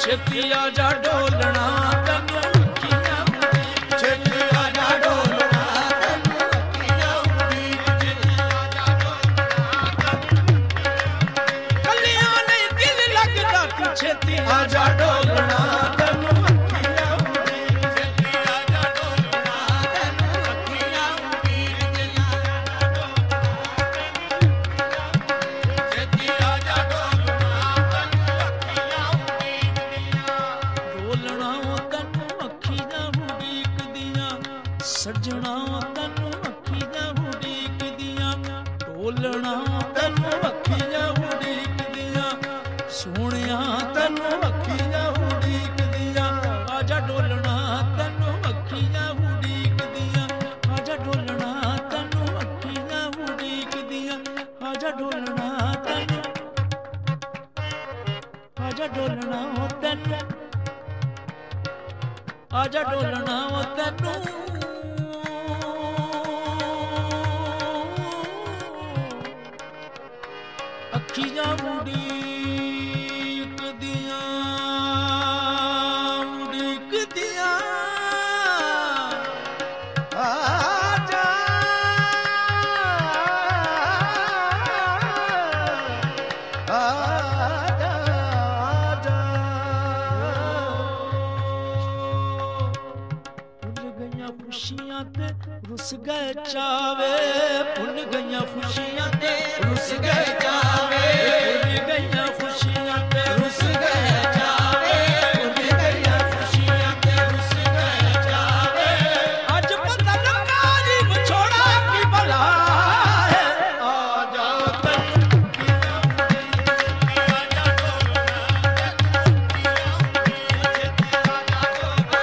ਛੇਤੀ ਆ ਜਾ ਡੋਲਣਾ ਤੈਨੂੰ ਅੱਖੀਆਂ ਉਡੀਕ, ਛੇਤੀ ਆ ਜਾ ਡੋਲਣਾ ਤੈਨੂੰ ਅੱਖੀਆਂ ਉਡੀਕ, ਛੇਤੀ ਆ ਜਾ ਡੋਲਣਾ ਤੈਨੂੰ ਕੱਲਿਆਂ ਨਹੀਂ ਦਿਲ ਲੱਗਦਾ ਤੂੰ ਛੇਤੀ ਆ ਜਾ ਡੋਲਣਾ ਤੈਨੂੰ ਅੱਖੀਆਂ ਉਡੀਕ, ਛੇਤੀ ਆ ਜਾ ਡੋਲਣਾ ਤੈਨੂੰ ਅੱਖੀਆਂ ਉਡੀਕ, ਛੇਤੀ ਆ ਜਾ ਡੋਲਣਾ ਤੈਨੂੰ ਅੱਖੀਆਂ ਉਡੀਕਦੀਆਂ, ਡੋਲਣਾ ਤੈਨੂੰ ਅੱਖੀਆਂ ਉਡੀਕਦੀਆਂ, ਸੱਜਣਾ ਤੈਨੂੰ ਅੱਖੀਆਂ ਉਡੀਕਦੀਆਂ, ਡੋਲਣਾ ਤੈਨੂੰ ਅੱਖੀਆਂ ਉਡੀਕਦੀਆਂ, ਸੋਹਣਿਆ ਤੈਨੂੰ ਅੱਖੀਆਂ ਉਡੀਕਦੀਆਂ, ਆਜਾ ਡੋਲਣਾ ਤੈਨੂੰ ਅੱਖੀਆਂ ਉਡੀਕਦੀਆਂ, ਆਜਾ ਡੋਲਣਾ ਤੈਨੂੰ ਅੱਖੀਆਂ ਉਡੀਕਦੀਆਂ, ਆਜਾ ਡੋਲਣਾ ਤੈਨੂੰ, ਆਜਾ ਡੋਲਣਾ ਤੈਨੂੰ, ਆਜਾ ਡੋਲਣਾ ਤੈਨੂੰ ਅੱਖੀਆਂ ਉਡੀਕਦੀਆਂ, ਉਡੀਕਦੀਆਂ, ਆਜਾ ਆਜਾ ਆਜਾ, ਭੁੱਲ ਗਈਆਂ ਖੁਸ਼ੀਆਂ ਤੇ ਰੁੱਸ ਗਏ ਚਾਵੇ, ਭੁੱਲ ਗਈਆਂ ਖੁਸ਼ੀਆਂ ਤੇ ਰੁੱਸ ਗਏ ਚਾਵੇ, ਭੁੱਲ ਗਈਆਂ ਖੁਸ਼ੀਆਂ ਤੇ ਰੁੱਸ ਗਏ ਚਾਵੇ, ਭੁੱਲ ਗਈਆਂ ਖੁਸ਼ੀਆਂ ਤੇ ਰੁੱਸ ਗਏ ਚਾਵੇ, ਅੱਜ ਪਤਾ ਲੱਗਾ ਜੀ ਵਿਛੋੜਾ ਕੀ ਭਲਾ ਹੈ, ਆ ਜਾ ਤੈਨੂੰ ਅੱਖੀਆਂ ਉਡੀਕਦੀਆਂ, ਆ ਜਾ ਡੋਲਣਾ ਤੈਨੂੰ ਅੱਖੀਆਂ ਉਡੀਕਦੀਆਂ, ਛੇਤੀ ਆ ਜਾ ਡੋਲਣਾ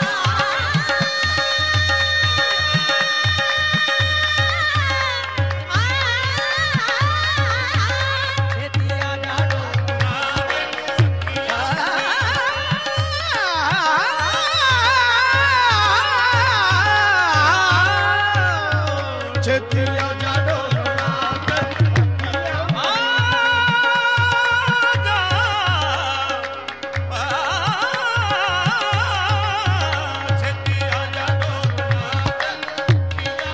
ਛੇਤੀ ਆ ਜਾ ਡੋਲਣਾ ਤੈਨੂੰ ਅੱਖੀਆਂ, ਆਜਾ ਛੇਤੀ ਆ ਜਾ ਡੋਲਣਾ ਤੈਨੂੰ ਅੱਖੀਆਂ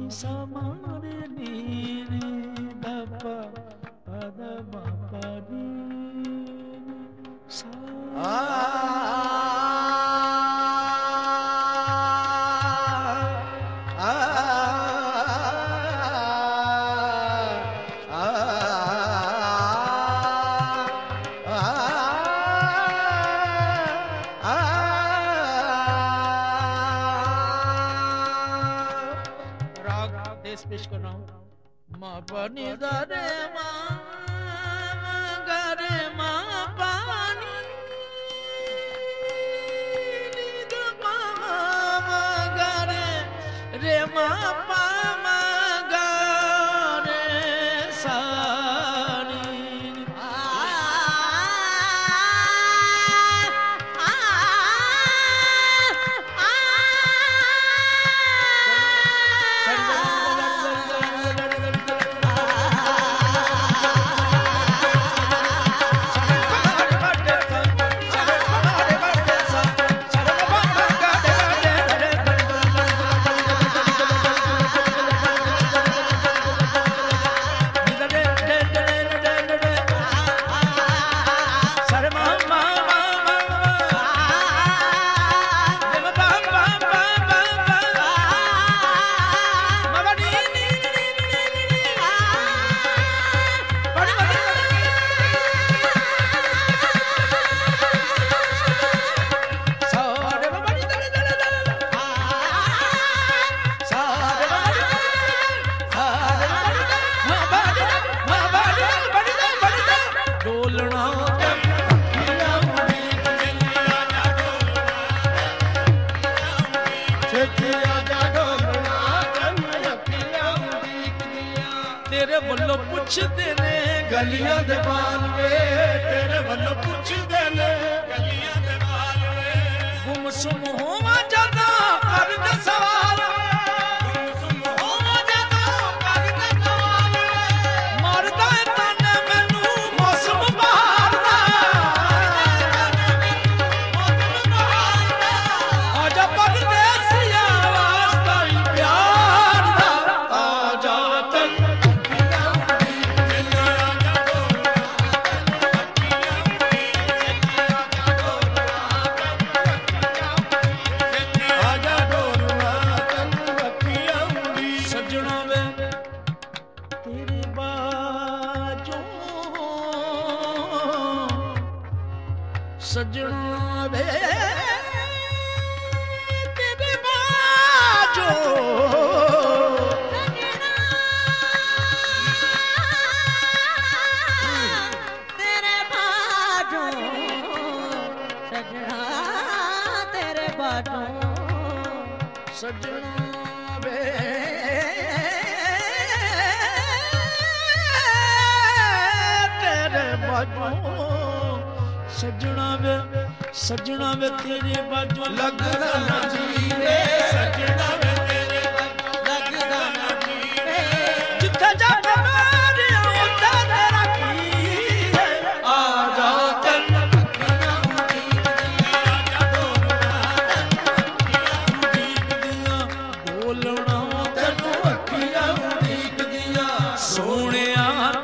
ਨੀ ਸਾ ਮਾਰੇ ਨੀ ਦਾ ਪਾ ਦਾ ਬਾਪਾ ਨੀ ਸਾ पेश कर रहा हूं। माँ पानी दारे माँ गारे माँ पानी गारे रे माँ पामा गारे सानी तेरे वल्लों पुछदे ने गलियां दे बालवे तेरे वल्लों पुछदे ने गलियां दे बालवे गुमसुम होवा जदा कर दे सवाल गुमसुम होवा जदा कर दे सवाल मरदा है ताने मैनू मौसम बहार दा मौसम बहार दा आजा परदेसिया वास्ता ही प्यार दा आजा तक सजना वे तेरे बाजो तेरे बाजो सजना तेरे बाजो सजना वे तेरे बाजो सजना वे तेरे बाजू लगदा ना जीवे सजना वे तेरे बाजू लगदा ना जीवे जिथे जावे मेरे उत्थे तेरा की है आ जा तन अखियां उड़ीकदियां आ जा बोलना तैनू अखियां उड़ीकदियां सोहणिया